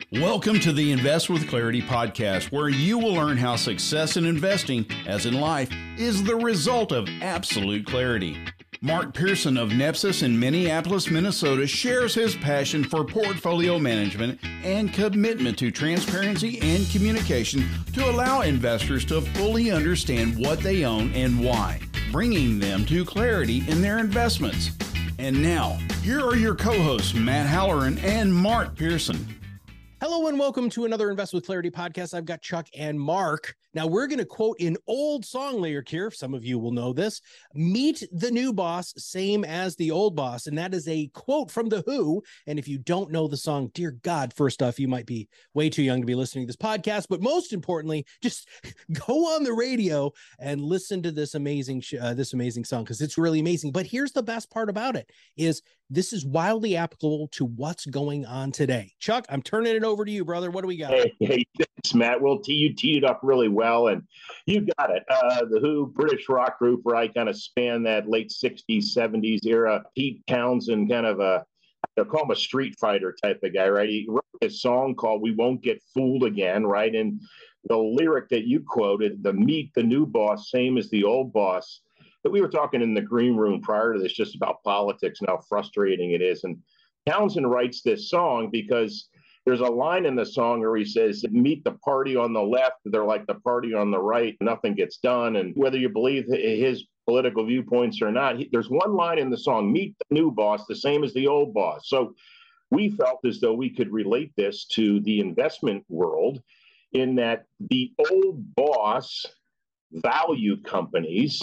Welcome to the Invest with Clarity podcast, where you will learn how success in investing, as in life, is the result of absolute clarity. Mark Pearson of Nepsis in Minneapolis, Minnesota, shares his passion for portfolio management and commitment to transparency and communication to allow investors to fully understand what they own and why, bringing them to clarity in their investments. And now, here are your co-hosts, Matt Halloran and Mark Pearson. Hello and welcome to another Invest with Clarity podcast. I've got Chuck and Mark. Now we're going to quote an old song lyric here. Some of you will know this. Meet the new boss, same as the old boss. And that is a quote from The Who. And if you don't know the song, dear God, first off, you might be way too young to be listening to this podcast. But most importantly, just go on the radio and listen to this amazing song, because it's really amazing. But here's the best part about it is this is wildly applicable to what's going on today. Chuck, I'm turning it over to you, brother. What do we got? Hey, thanks, Matt. Well, you teed it up really well, and you got it. The Who, British rock group, right, kind of span that late 60s, 70s era. Pete Townsend, kind of they'll call him a street fighter type of guy, right? He wrote a song called We Won't Get Fooled Again, right? And the lyric that you quoted, the meet the new boss, same as the old boss. But we were talking in the green room prior to this just about politics and how frustrating it is. And Townsend writes this song because there's a line in the song where he says, meet the party on the left, they're like the party on the right, nothing gets done. And whether you believe his political viewpoints or not, there's one line in the song, meet the new boss, the same as the old boss. So we felt as though we could relate this to the investment world in that the old boss value companies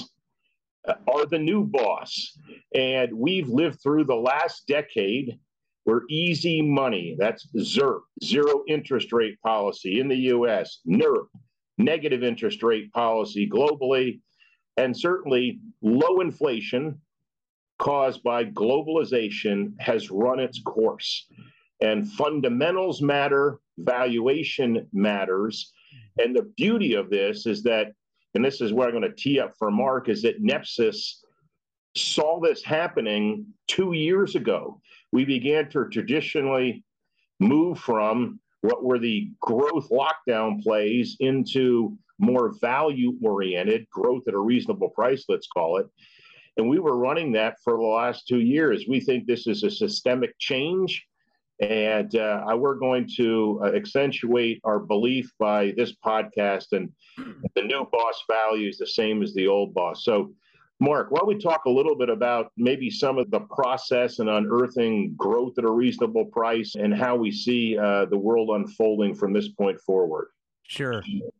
are the new boss. And we've lived through the last decade where easy money, that's ZIRP, zero interest rate policy in the US, NIRP, negative interest rate policy globally, and certainly low inflation caused by globalization has run its course. And fundamentals matter, valuation matters. And the beauty of this is that, and this is where I'm going to tee up for Mark, is that Nepsis saw this happening 2 years ago. We began to traditionally move from what were the growth lockdown plays into more value-oriented growth at a reasonable price, let's call it. And we were running that for the last 2 years. We think this is a systemic change, and we're going to accentuate our belief by this podcast, and the new boss value is the same as the old boss. So, Mark, why don't we talk a little bit about maybe some of the process and unearthing growth at a reasonable price and how we see the world unfolding from this point forward? Sure.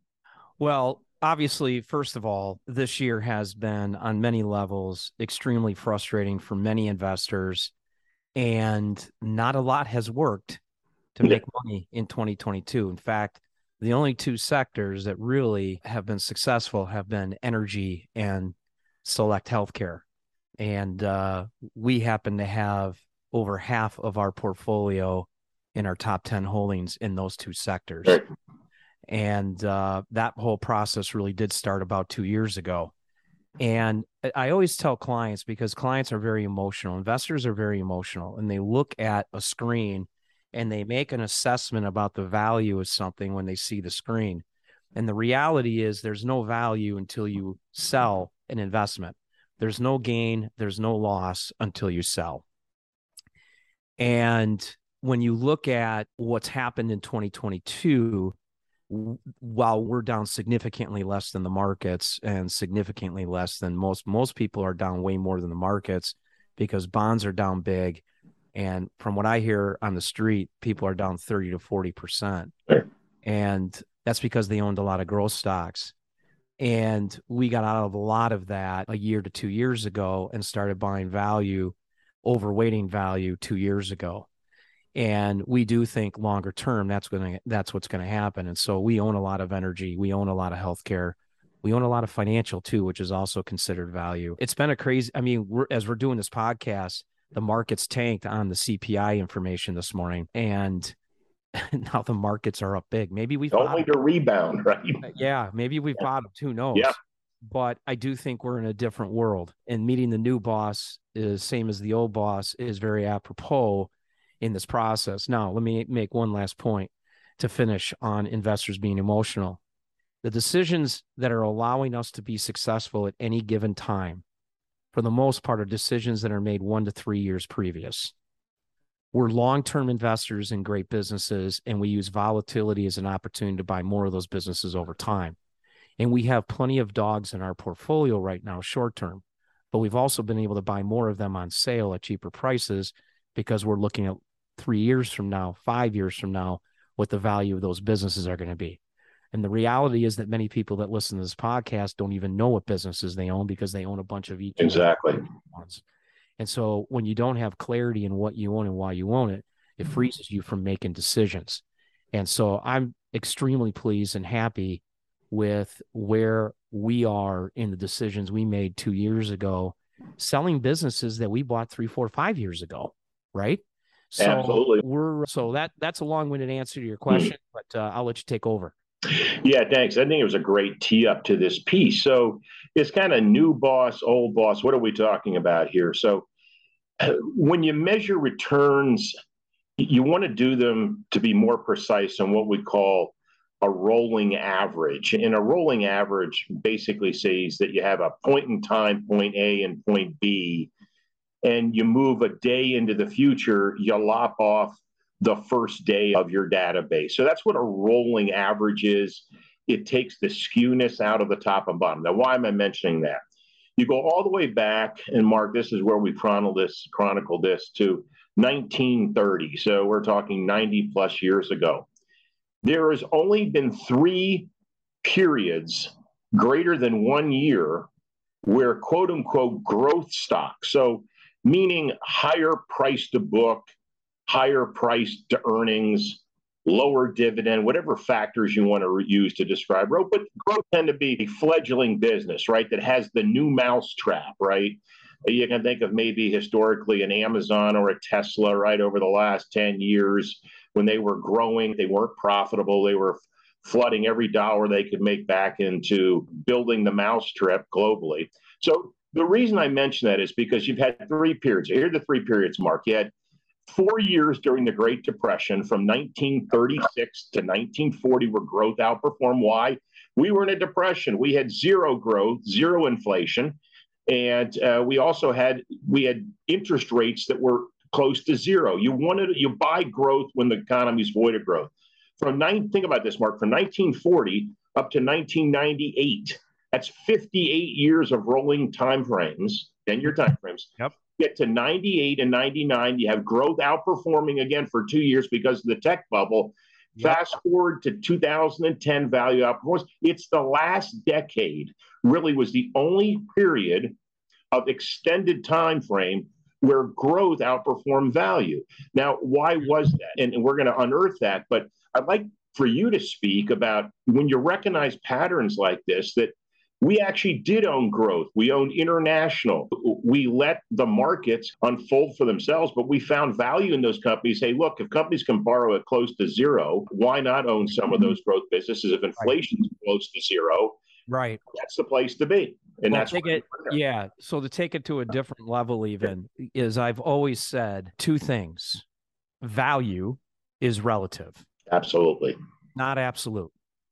Well, obviously, first of all, this year has been on many levels extremely frustrating for many investors, and not a lot has worked to make money in 2022. In fact, the only two sectors that really have been successful have been energy and select healthcare. And we happen to have over half of our portfolio in our top 10 holdings in those two sectors. And that whole process really did start about 2 years ago. And I always tell clients, because clients are very emotional, investors are very emotional, and they look at a screen and they make an assessment about the value of something when they see the screen. And the reality is there's no value until you sell an investment. There's no gain, there's no loss until you sell. And when you look at what's happened in 2022, while we're down significantly less than the markets and significantly less than most people are down way more than the markets, because bonds are down big. And from what I hear on the street, people are down 30 to 40%. And that's because they owned a lot of growth stocks. And we got out of a lot of that a year to 2 years ago and started buying value, overweighting value 2 years ago. And we do think longer term, that's what's going to happen. And so we own a lot of energy. We own a lot of healthcare. We own a lot of financial too, which is also considered value. It's been a crazy, as we're doing this podcast, the market's tanked on the CPI information this morning. And now the markets are up big. Maybe we've only to rebound, right? Yeah, maybe we've bottomed. Who knows? Yeah. But I do think we're in a different world. And meeting the new boss is same as the old boss is very apropos in this process. Now, let me make one last point. to finish on investors being emotional. The decisions that are allowing us to be successful at any given time, for the most part, are decisions that are made 1 to 3 years previous. We're long-term investors in great businesses, and we use volatility as an opportunity to buy more of those businesses over time. And we have plenty of dogs in our portfolio right now, short-term, but we've also been able to buy more of them on sale at cheaper prices because we're looking at 3 years from now, 5 years from now, what the value of those businesses are going to be. And the reality is that many people that listen to this podcast don't even know what businesses they own because they own a bunch of ETFs. Exactly. And so when you don't have clarity in what you own and why you own it, it freezes you from making decisions. And so I'm extremely pleased and happy with where we are in the decisions we made 2 years ago, selling businesses that we bought 3, 4, 5 years ago, right? So Absolutely. That's a long-winded answer to your question, but I'll let you take over. Yeah, thanks. I think it was a great tee up to this piece. So it's kind of new boss, old boss. What are we talking about here? So when you measure returns, you want to do them to be more precise on what we call a rolling average. And a rolling average basically says that you have a point in time, point A and point B, and you move a day into the future, you lop off the first day of your database. So that's what a rolling average is. It takes the skewness out of the top and bottom. Now, why am I mentioning that? You go all the way back, and Mark, this is where we chronicle this to 1930. So we're talking 90 plus years ago. There has only been 3 periods greater than 1 year where quote unquote growth stocks, so meaning higher price to book, higher price to earnings, lower dividend, whatever factors you want to use to describe growth. But growth tend to be a fledgling business, right, that has the new mousetrap, right? You can think of maybe historically an Amazon or a Tesla, right, over the last 10 years when they were growing, they weren't profitable, they were flooding every dollar they could make back into building the mousetrap globally. So the reason I mention that is because you've had 3 periods. Here are the 3 periods, Mark. You had 4 years during the Great Depression from 1936 to 1940 where growth outperformed. Why? We were in a depression. We had zero growth, zero inflation, and we had interest rates that were close to zero. You buy growth when the economy's void of growth. Think about this, Mark, from 1940 up to 1998. That's 58 years of rolling time frames, 10-year time frames. Yep. Get to 98 and 99, you have growth outperforming again for 2 years because of the tech bubble. Yep. Fast forward to 2010, value outperforms. It's the last decade really was the only period of extended time frame where growth outperformed value. Now, why was that? And we're going to unearth that, but I'd like for you to speak about when you recognize patterns like this, that we actually did own growth. We owned international. We let the markets unfold for themselves, but we found value in those companies. Hey, look, if companies can borrow at close to zero, why not own some of those growth businesses? If inflation's close to zero, right, that's the place to be. And well, that's yeah. So to take it to a different level, even is I've always said 2 things: value is relative, absolutely, not absolute.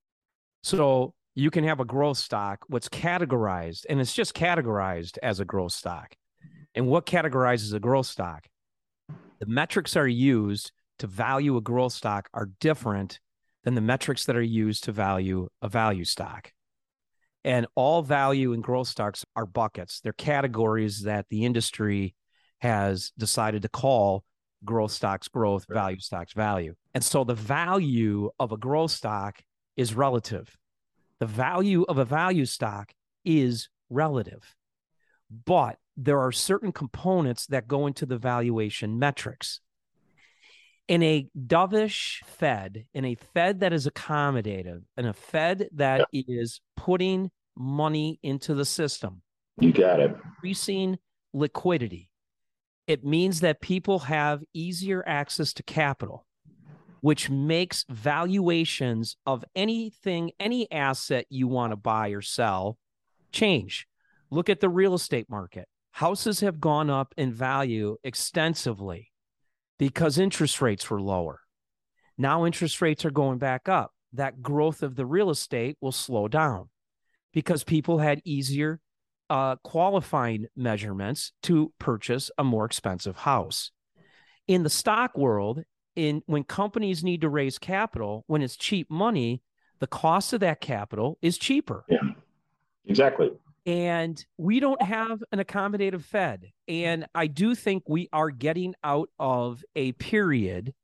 So you can have a growth stock, what's categorized, and it's just categorized as a growth stock. And what categorizes a growth stock? The metrics are used to value a growth stock are different than the metrics that are used to value a value stock. And all value and growth stocks are buckets. They're categories that the industry has decided to call growth stocks growth, value stocks value. And so the value of a growth stock is relative. The value of a value stock is relative, but there are certain components that go into the valuation metrics. In a dovish Fed, in a Fed that is accommodative, in a Fed that is putting money into the system, you got it, increasing liquidity, it means that people have easier access to capital, which makes valuations of anything, any asset you want to buy or sell, change. Look at the real estate market. Houses have gone up in value extensively because interest rates were lower. Now interest rates are going back up. That growth of the real estate will slow down because people had easier qualifying measurements to purchase a more expensive house. In the stock world, when companies need to raise capital, when it's cheap money, the cost of that capital is cheaper. Yeah, exactly. And we don't have an accommodative Fed. And I do think we are getting out of a period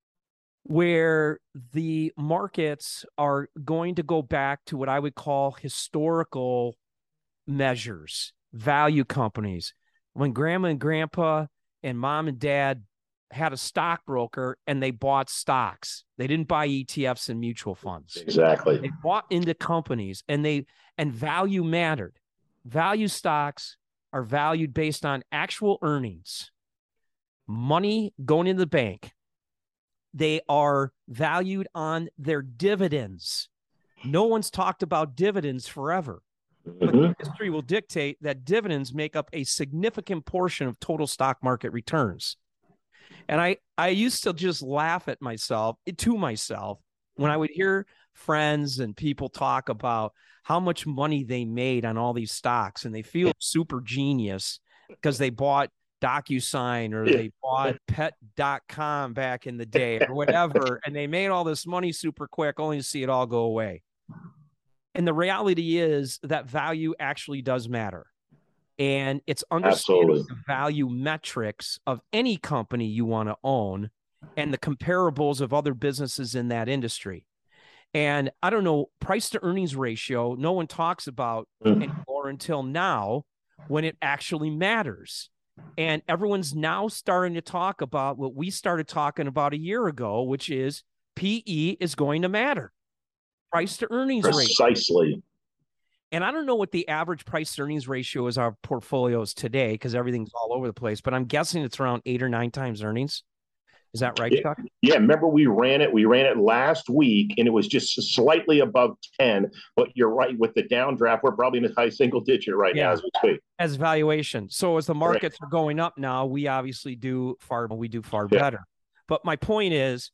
where the markets are going to go back to what I would call historical measures, value companies. When grandma and grandpa and mom and dad had a stockbroker and they bought stocks, they didn't buy ETFs and mutual funds. Exactly. They bought into companies and value mattered. Value stocks are valued based on actual earnings, money going into the bank. They are valued on their dividends. No one's talked about dividends forever. But history will dictate that dividends make up a significant portion of total stock market returns. And I used to just laugh at myself, when I would hear friends and people talk about how much money they made on all these stocks, and they feel super genius because they bought DocuSign or they bought pet.com back in the day or whatever, and they made all this money super quick only to see it all go away. And the reality is that value actually does matter. And it's understanding the value metrics of any company you want to own and the comparables of other businesses in that industry. And I don't know, price to earnings ratio, no one talks about anymore until now when it actually matters. And everyone's now starting to talk about what we started talking about a year ago, which is PE is going to matter. Price to earnings ratio. Precisely. And I don't know what the average price to earnings ratio is our portfolios today because everything's all over the place, but I'm guessing it's around 8 or 9 times earnings. Is that right, Chuck? Yeah, remember we ran it last week, and it was just slightly above 10. But you're right, with the downdraft, we're probably in a high single digit right now as we speak. As valuation. So as the markets are going up now, we obviously do far better. But my point is,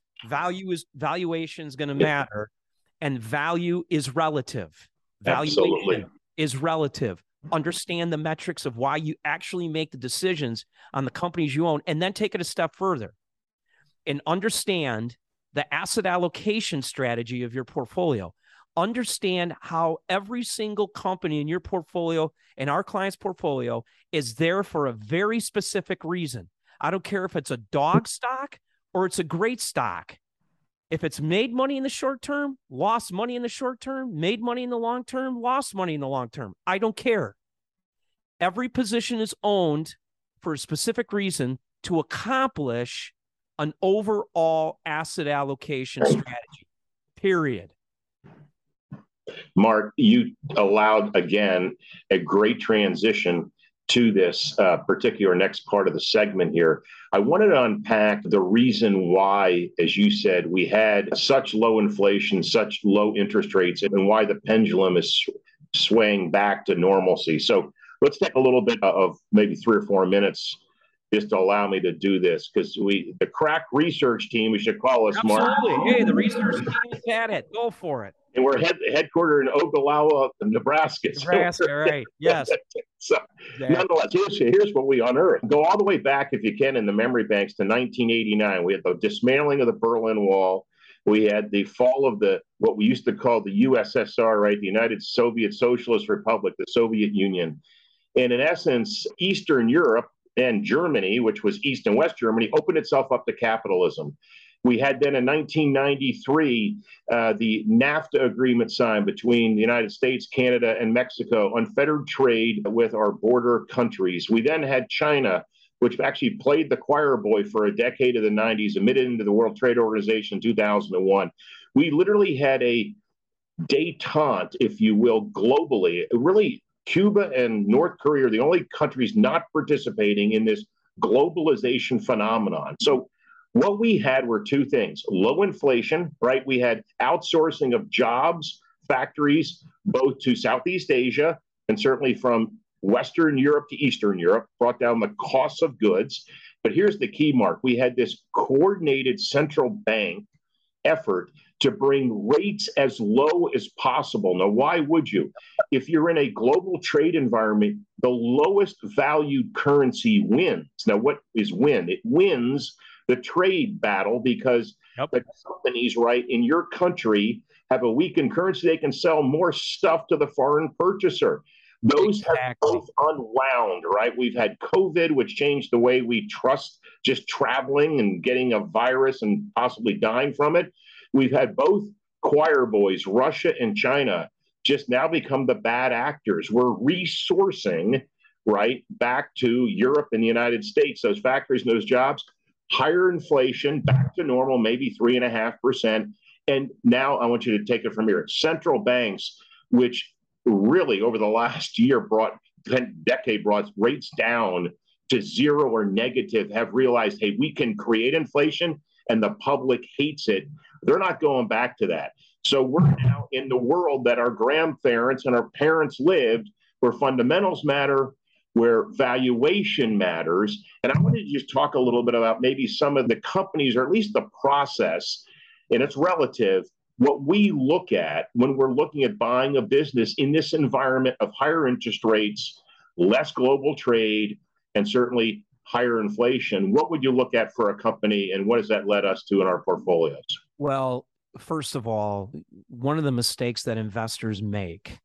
valuation is going to matter, and value is relative. Valuation is relative. Understand the metrics of why you actually make the decisions on the companies you own, and then take it a step further and understand the asset allocation strategy of your portfolio. Understand how every single company in your portfolio and our client's portfolio is there for a very specific reason. I don't care if it's a dog stock or it's a great stock. If it's made money in the short term, lost money in the short term, made money in the long term, lost money in the long term, I don't care. Every position is owned for a specific reason to accomplish an overall asset allocation strategy, period. Mark, you allowed, again, a great transition to this particular next part of the segment here. I wanted to unpack the reason why, as you said, we had such low inflation, such low interest rates, and why the pendulum is swaying back to normalcy. So let's take a little bit of maybe 3 or 4 minutes just to allow me to do this, because the crack research team, we should call us, Mark. Absolutely. Hey, the research team is at it. Go for it. And we're headquartered in Ogallala, Nebraska. Nebraska, right. Yes. So, nonetheless, here's what we unearthed. Go all the way back, if you can, in the memory banks to 1989. We had the dismantling of the Berlin Wall. We had the fall of what we used to call the USSR, right? The United Soviet Socialist Republic, the Soviet Union. And in essence, Eastern Europe and Germany, which was East and West Germany, opened itself up to capitalism. We had then in 1993, the NAFTA agreement signed between the United States, Canada, and Mexico, unfettered trade with our border countries. We then had China, which actually played the choir boy for a decade of the 90s, admitted into the World Trade Organization in 2001. We literally had a détente, if you will, globally. Really, Cuba and North Korea are the only countries not participating in this globalization phenomenon. So what we had were 2 things: low inflation, right? We had outsourcing of jobs, factories, both to Southeast Asia and certainly from Western Europe to Eastern Europe, brought down the costs of goods. But here's the key, Mark. We had this coordinated central bank effort to bring rates as low as possible. Now, why would you? If you're in a global trade environment, the lowest valued currency wins. Now, what is win? It wins the trade battle because the companies, right, in your country have a weakened currency. They can sell more stuff to the foreign purchaser. Those have both unwound, right? We've had COVID, which changed the way we trust just traveling and getting a virus and possibly dying from it. We've had both choir boys, Russia and China, just now become the bad actors. We're resourcing, right, back to Europe and the United States, those factories and those jobs, higher inflation, back to normal, maybe 3.5%. And now I want you to take it from here. Central banks, which really over the last year decade brought rates down to zero or negative, have realized, hey, we can create inflation and the public hates it. They're not going back to that. So we're now in the world that our grandparents and our parents lived, where fundamentals matter, where valuation matters. And I wanted to just talk a little bit about maybe some of the companies, or at least the process, and it's relative, what we look at when we're looking at buying a business in this environment of higher interest rates, less global trade, and certainly higher inflation. What would you look at for a company, and what has that led us to in our portfolios? Well, first of all, one of the mistakes that investors make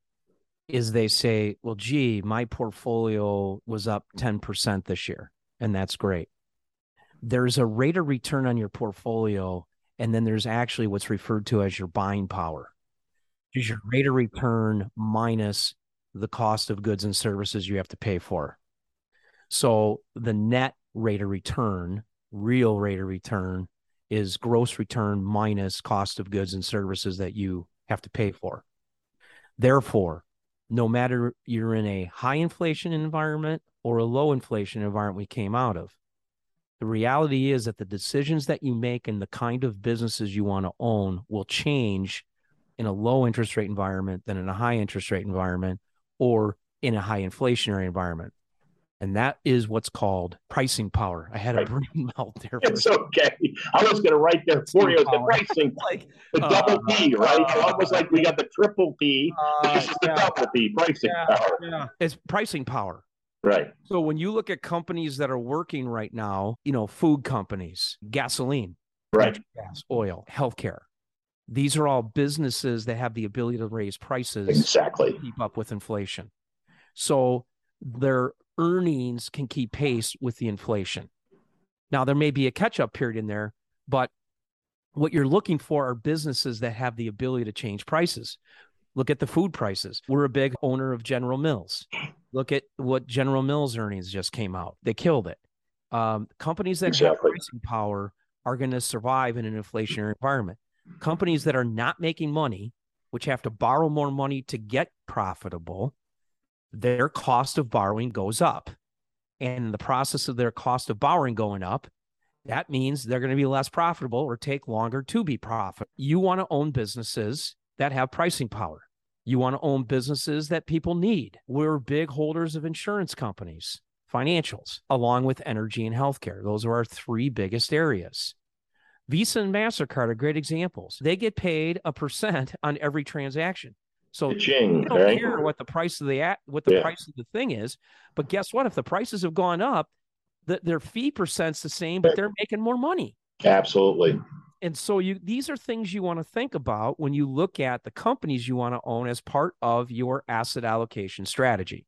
is they say, well, gee, my portfolio was up 10% this year, and that's great. There's a rate of return on your portfolio, and then there's actually what's referred to as your buying power. Is your rate of return minus the cost of goods and services you have to pay for. So the net rate of return, real rate of return, is gross return minus cost of goods and services that you have to pay for. Therefore, no matter you're in a high inflation environment or a low inflation environment we came out of, the reality is that the decisions that you make and the kind of businesses you want to own will change in a low interest rate environment than in a high interest rate environment or in a high inflationary environment. And that is what's called pricing power. I had a brain melt there. It's okay. I was going to write there for you. The pricing, like the double P, right? Almost like we got the triple P. This is the double P, pricing power. Yeah. It's pricing power. Right. So when you look at companies that are working right now, food companies, gasoline, right, gas, oil, healthcare, these are all businesses that have the ability to raise prices exactly to keep up with inflation. So their earnings can keep pace with the inflation. Now, there may be a catch-up period in there, but what you're looking for are businesses that have the ability to change prices. Look at the food prices. We're a big owner of General Mills. Look at what General Mills earnings just came out. They killed it. Companies that have pricing power are going to survive in an inflationary environment. Companies that are not making money, which have to borrow more money to get profitable, their cost of borrowing goes up. And in the process of their cost of borrowing going up, that means they're going to be less profitable or take longer to be profitable. You want to own businesses that have pricing power. You want to own businesses that people need. We're big holders of insurance companies, financials, along with energy and healthcare. Those are our three biggest areas. Visa and MasterCard are great examples. They get paid a % on every transaction. So they don't care what the price of price of the thing is. But guess what? If the prices have gone up, their fee percent's the same, but they're making more money. Absolutely. And so these are things you want to think about when you look at the companies you want to own as part of your asset allocation strategy.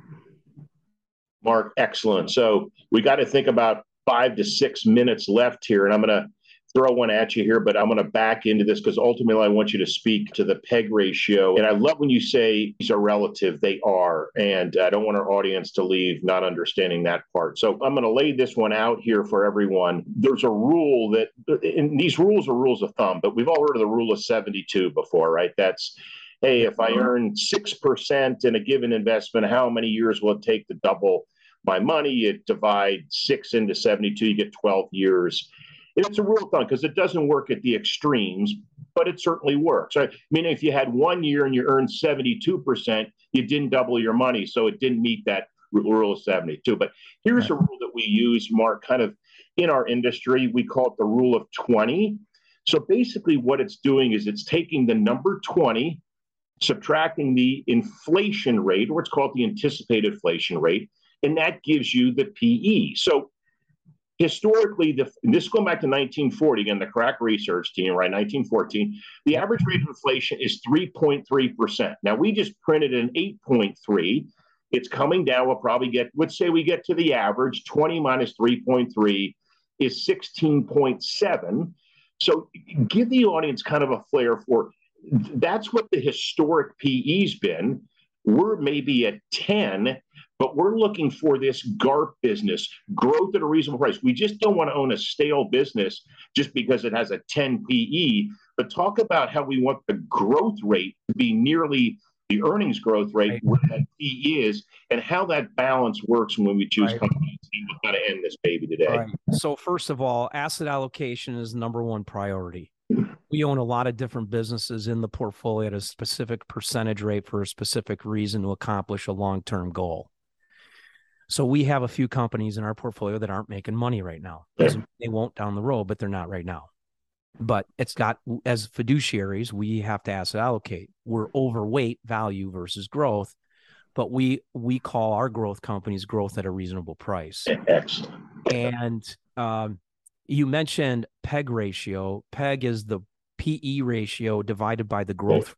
Mark, excellent. So we got to think about 5 to 6 minutes left here, and I'm going to throw one at you here, but I'm going to back into this because ultimately I want you to speak to the PEG ratio. And I love when you say these are relative. They are. And I don't want our audience to leave not understanding that part. So I'm going to lay this one out here for everyone. There's a rule and these rules are rules of thumb, but we've all heard of the rule of 72 before, right? That's, hey, if I earn 6% in a given investment, how many years will it take to double my money? You divide 6 into 72, you get 12 years. And it's a rule of thumb because it doesn't work at the extremes, but it certainly works. I mean, if you had 1 year and you earned 72%, you didn't double your money. So it didn't meet that rule of 72. But here's a rule that we use, Mark, kind of in our industry. We call it the rule of 20. So basically what it's doing is it's taking the number 20, subtracting the inflation rate, or it's called the anticipated inflation rate, and that gives you the PE. So historically, this going back to 1940, again, the crack research team, right, 1914, the average rate of inflation is 3.3%. Now, we just printed an 8.3. It's coming down. We'll probably get, let's say we get to the average, 20 minus 3.3 is 16.7. So give the audience kind of a flair for, that's what the historic PE's been. We're maybe at 10, but we're looking for this GARP business, growth at a reasonable price. We just don't want to own a stale business just because it has a 10 PE, but talk about how we want the growth rate to be nearly the earnings growth rate, where that PE is, and how that balance works when we choose companies. We've got to end this baby today. Right. So first of all, asset allocation is number one priority. We own a lot of different businesses in the portfolio at a specific percentage rate for a specific reason to accomplish a long-term goal. So we have a few companies in our portfolio that aren't making money right now. They won't down the road, but they're not right now. But it's got, as fiduciaries, we have to asset allocate. We're overweight value versus growth, but we call our growth companies growth at a reasonable price. Excellent. And you mentioned PEG ratio. PEG is the PE ratio divided by the growth.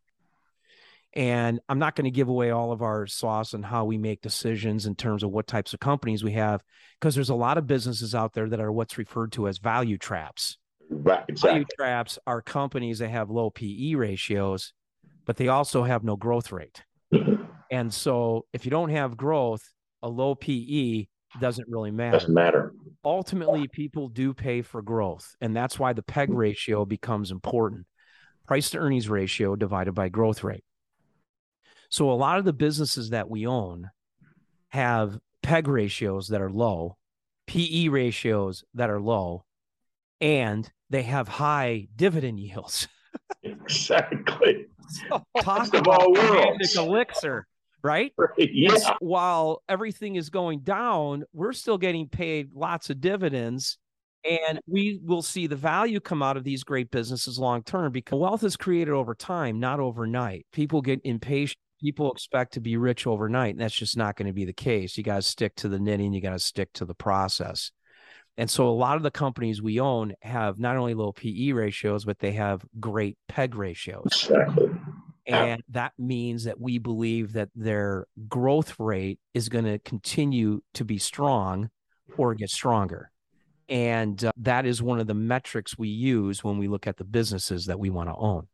And I'm not going to give away all of our sauce on how we make decisions in terms of what types of companies we have, because there's a lot of businesses out there that are what's referred to as value traps. Right, exactly. Value traps are companies that have low PE ratios, but they also have no growth rate. And so if you don't have growth, a low PE doesn't really matter. Doesn't matter. Ultimately, people do pay for growth, and that's why the PEG ratio becomes important. Price to earnings ratio divided by growth rate. So a lot of the businesses that we own have PEG ratios that are low, PE ratios that are low, and they have high dividend yields. Exactly. So talk about magic elixir, right? Yeah. While everything is going down, we're still getting paid lots of dividends, and we will see the value come out of these great businesses long term, because wealth is created over time, not overnight. People get impatient. People expect to be rich overnight, and that's just not going to be the case. You got to stick to the knitting. You got to stick to the process. And so a lot of the companies we own have not only low PE ratios, but they have great PEG ratios. Exactly. And that means that we believe that their growth rate is going to continue to be strong or get stronger. And that is one of the metrics we use when we look at the businesses that we want to own.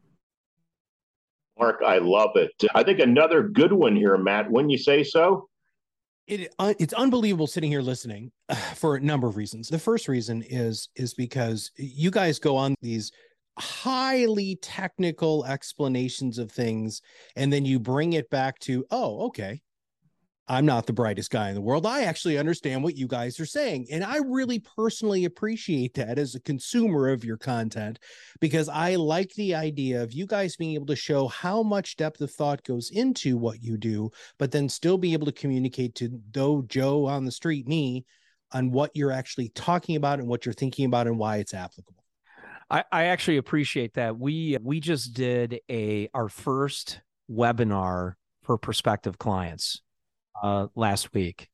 Mark, I love it. I think another good one here, Matt, wouldn't you say so? It's unbelievable sitting here listening for a number of reasons. The first reason is because you guys go on these highly technical explanations of things, and then you bring it back to, oh, okay, I'm not the brightest guy in the world. I actually understand what you guys are saying. And I really personally appreciate that as a consumer of your content, because I like the idea of you guys being able to show how much depth of thought goes into what you do, but then still be able to communicate to Joe on the street, me, on what you're actually talking about and what you're thinking about and why it's applicable. I actually appreciate that. We just did our first webinar for prospective clients last week,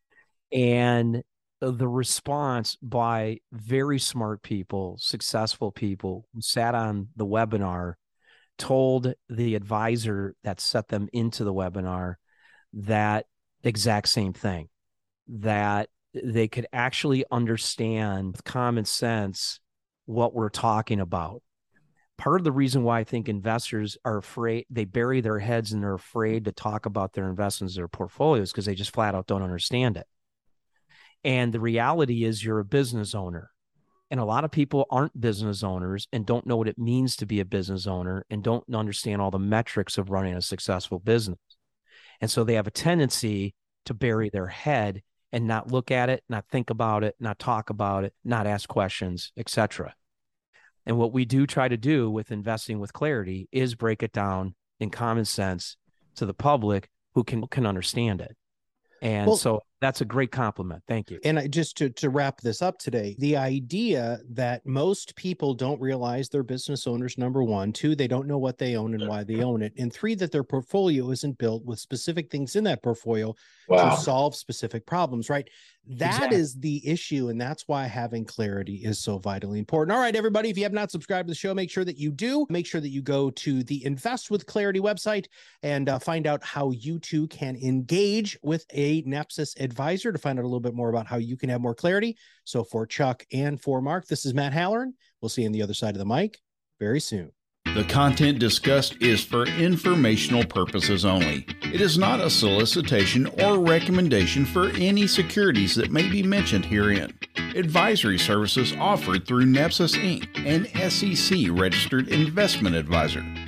and the response by very smart people, successful people who sat on the webinar, told the advisor that set them into the webinar that exact same thing, that they could actually understand with common sense what we're talking about. Part of the reason why I think investors are afraid, they bury their heads and they're afraid to talk about their investments, their portfolios, because they just flat out don't understand it. And the reality is you're a business owner. And a lot of people aren't business owners and don't know what it means to be a business owner and don't understand all the metrics of running a successful business. And so they have a tendency to bury their head and not look at it, not think about it, not talk about it, not ask questions, etc. And what we do try to do with Investing with Clarity is break it down in common sense to the public who can understand it. And so That's a great compliment. Thank you. And just to wrap this up today, the idea that most people don't realize they're business owners, number one. Two, they don't know what they own and why they own it. And three, that their portfolio isn't built with specific things in that portfolio to solve specific problems, right? That is the issue. And that's why having clarity is so vitally important. All right, everybody, if you have not subscribed to the show, make sure that you do. Make sure that you go to the Invest with Clarity website and find out how you too can engage with a Nepsis advisor to find out a little bit more about how you can have more clarity. So for Chuck and for Mark, this is Matt Halloran. We'll see you on the other side of the mic very soon. The content discussed is for informational purposes only. It is not a solicitation or recommendation for any securities that may be mentioned herein. Advisory services offered through Nepsis Inc., an SEC-registered investment advisor.